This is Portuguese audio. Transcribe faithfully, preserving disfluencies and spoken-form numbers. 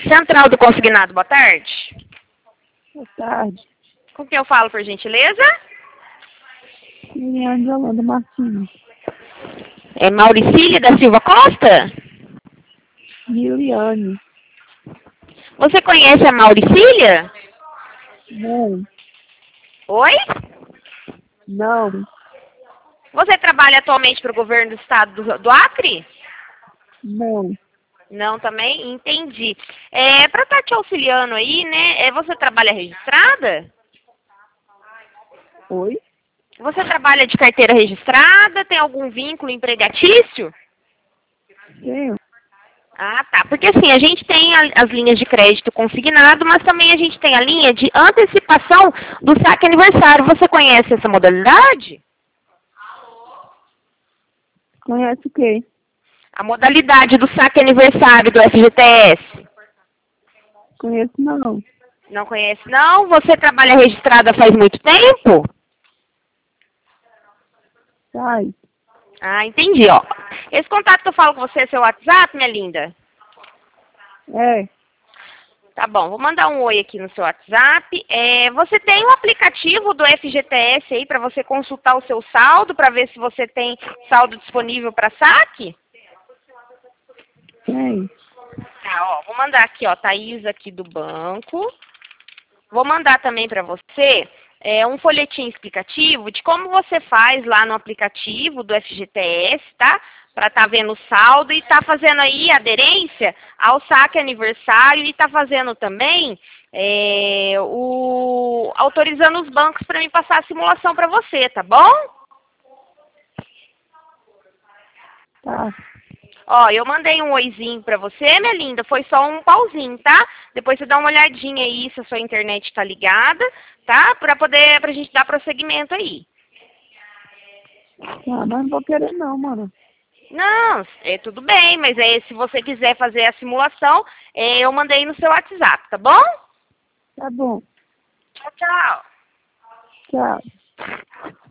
Central do Consignado, boa tarde. Boa tarde. Com quem eu falo, por gentileza? Liliane de Holanda Martins. É Mauricília da Silva Costa? Liliane. Você conhece a Mauricília? Não. Oi? Não. Você trabalha atualmente para o governo do estado do, do Acre? Não. Não, também? Entendi. É, para estar te auxiliando aí, né, é, você trabalha registrada? Oi? Você trabalha de carteira registrada? Tem algum vínculo empregatício? Tenho. Ah, tá. Porque assim, a gente tem a- as linhas de crédito consignado, mas também a gente tem a linha de antecipação do saque aniversário. Você conhece essa modalidade? Conhece o quê? A modalidade do saque aniversário do F G T S. Conheço não. Não conhece, não? Você trabalha registrada faz muito tempo? Sai. Ah, entendi, ó. Esse contato que eu falo com você é seu WhatsApp, minha linda? É. Tá bom, vou mandar um oi aqui no seu WhatsApp. É, você tem um aplicativo do F G T S aí para você consultar o seu saldo, para ver se você tem saldo disponível para saque? Tem. Tá, ó, vou mandar aqui, ó, Thaís aqui do banco. Vou mandar também para você é, um folhetim explicativo de como você faz lá no aplicativo do F G T S, tá? Para estar tá vendo o saldo e tá fazendo aí aderência ao saque aniversário e tá fazendo também é, o autorizando os bancos para me passar a simulação para você, tá bom? Tá. Ó, eu mandei um oizinho pra você, minha linda, foi só um pauzinho, tá? Depois você dá uma olhadinha aí se a sua internet tá ligada, tá? Pra poder, pra gente dar prosseguimento aí. Tá, mas não vou querer não, mano. Não, é tudo bem, mas aí se você quiser fazer a simulação, é, eu mandei no seu WhatsApp, tá bom? Tá bom. Tchau, tchau. Tchau.